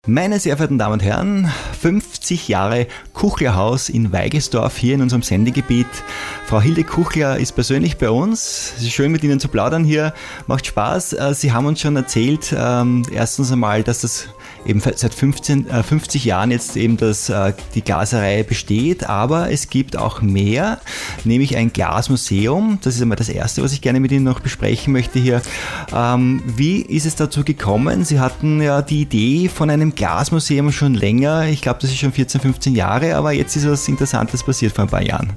Meine sehr verehrten Damen und Herren, 50 Jahre Kuchlerhaus in Weigesdorf hier in unserem Sendegebiet. Frau Hilde Kuchler ist persönlich bei uns. Es ist schön, mit Ihnen zu plaudern hier. Macht Spaß. Sie haben uns schon erzählt, erstens einmal, dass das eben seit 50 Jahren jetzt eben die Glaserei besteht, aber es gibt auch mehr, nämlich ein Glasmuseum. Das ist einmal das Erste, was ich gerne mit Ihnen noch besprechen möchte hier. Wie ist es dazu gekommen? Sie hatten ja die Idee von einem Glasmuseum schon länger. Ich glaube, das ist schon 14, 15 Jahre, aber jetzt ist was Interessantes passiert vor ein paar Jahren.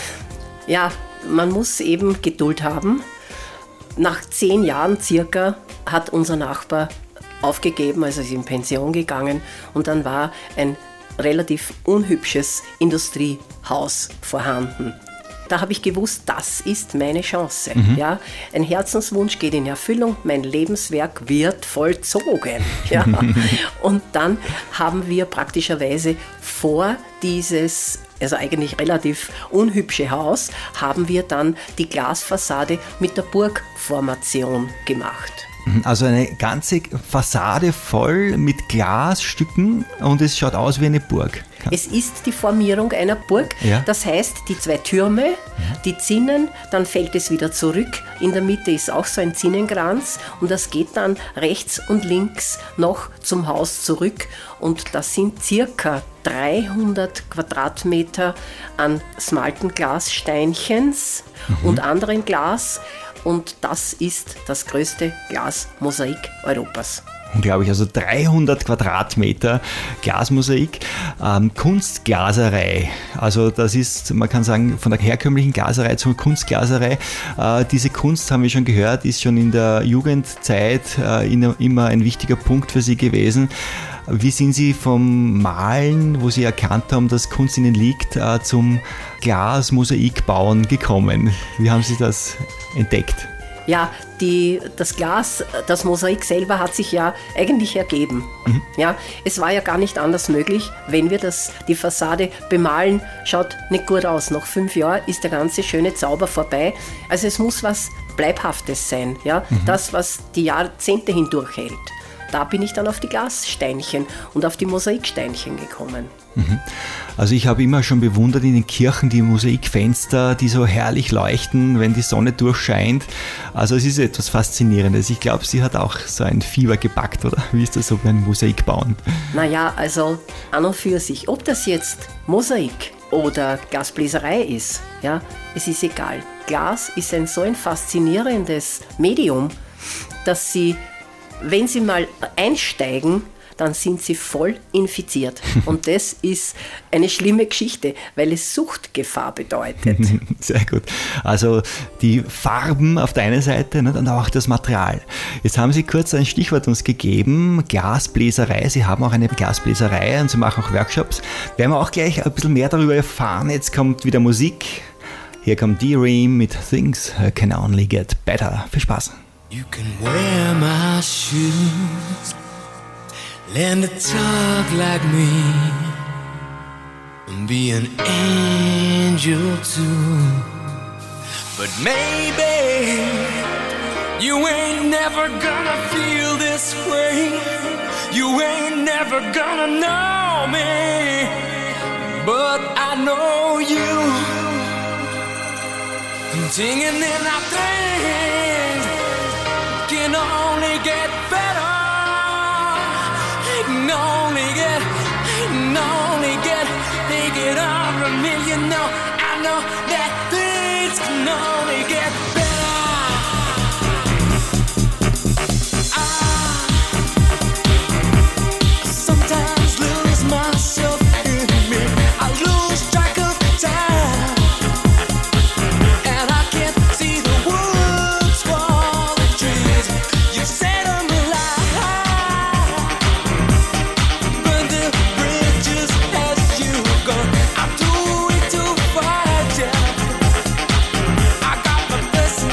Ja, man muss eben Geduld haben. Nach 10 Jahren circa hat unser Nachbar aufgegeben, also ist in Pension gegangen und dann war ein relativ unhübsches Industriehaus vorhanden. Da habe ich gewusst, das ist meine Chance. Ja? Ein Herzenswunsch geht in Erfüllung, mein Lebenswerk wird vollzogen. Ja? Und dann haben wir praktischerweise vor dieses, also eigentlich relativ unhübsche Haus, haben wir dann die Glasfassade mit der Burgformation gemacht. Also eine ganze Fassade voll mit Glasstücken und es schaut aus wie eine Burg. Es ist die Formierung einer Burg, ja. Das heißt, die 2 Türme, die Zinnen, dann fällt es wieder zurück. In der Mitte ist auch so ein Zinnenkranz und das geht dann rechts und links noch zum Haus zurück. Und das sind circa 300 Quadratmeter an Smaltenglassteinchens und anderem Glas. Und das ist das größte Glasmosaik Europas. Unglaublich, also 300 Quadratmeter Glasmosaik, Kunstglaserei. Also das ist, man kann sagen, von der herkömmlichen Glaserei zur Kunstglaserei. Diese Kunst, haben wir schon gehört, ist schon in der Jugendzeit immer ein wichtiger Punkt für Sie gewesen. Wie sind Sie vom Malen, wo Sie erkannt haben, dass Kunst Ihnen liegt, zum Glasmosaikbauen gekommen? Wie haben Sie das entdeckt? Ja, das Glas, das Mosaik selber hat sich ja eigentlich ergeben. Ja, es war ja gar nicht anders möglich, wenn wir die Fassade bemalen, schaut nicht gut aus. Nach 5 Jahren ist der ganze schöne Zauber vorbei. Also es muss was Bleibhaftes sein, ja? Das, was die Jahrzehnte hindurch hält. Da bin ich dann auf die Glassteinchen und auf die Mosaiksteinchen gekommen. Also ich habe immer schon bewundert in den Kirchen die Mosaikfenster, die so herrlich leuchten, wenn die Sonne durchscheint. Also es ist etwas Faszinierendes. Ich glaube, sie hat auch so ein Fieber gepackt, oder? Wie ist das so beim Mosaikbauen? Naja, also an und für sich, ob das jetzt Mosaik oder Glasbläserei ist, ja, es ist egal. Glas ist so ein faszinierendes Medium, dass wenn Sie mal einsteigen, dann sind Sie voll infiziert. Und das ist eine schlimme Geschichte, weil es Suchtgefahr bedeutet. Sehr gut. Also die Farben auf der einen Seite und auch das Material. Jetzt haben Sie kurz ein Stichwort uns gegeben, Glasbläserei. Sie haben auch eine Glasbläserei und Sie machen auch Workshops. Werden wir auch gleich ein bisschen mehr darüber erfahren. Jetzt kommt wieder Musik. Hier kommt D-Ream mit Things Can Only Get Better. Viel Spaß. You can wear my shoes, learn to talk like me, and be an angel too. But maybe you ain't never gonna feel this way. You ain't never gonna know me, but I know you. I'm singing in our things can only get better. It can only get, take it on from me. You know, I know that things can only get better. I sometimes lose myself in me. I lose track of time. Blessing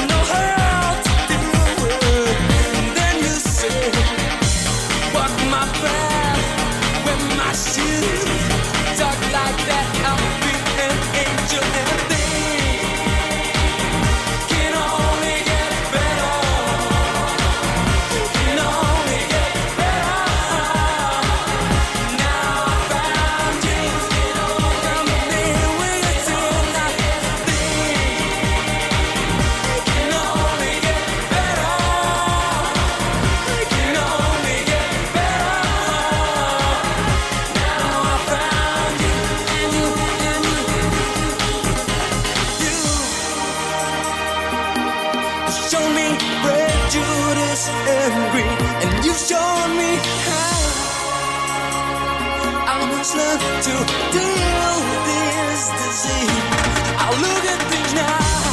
must learn to deal with this disease. I look at things now.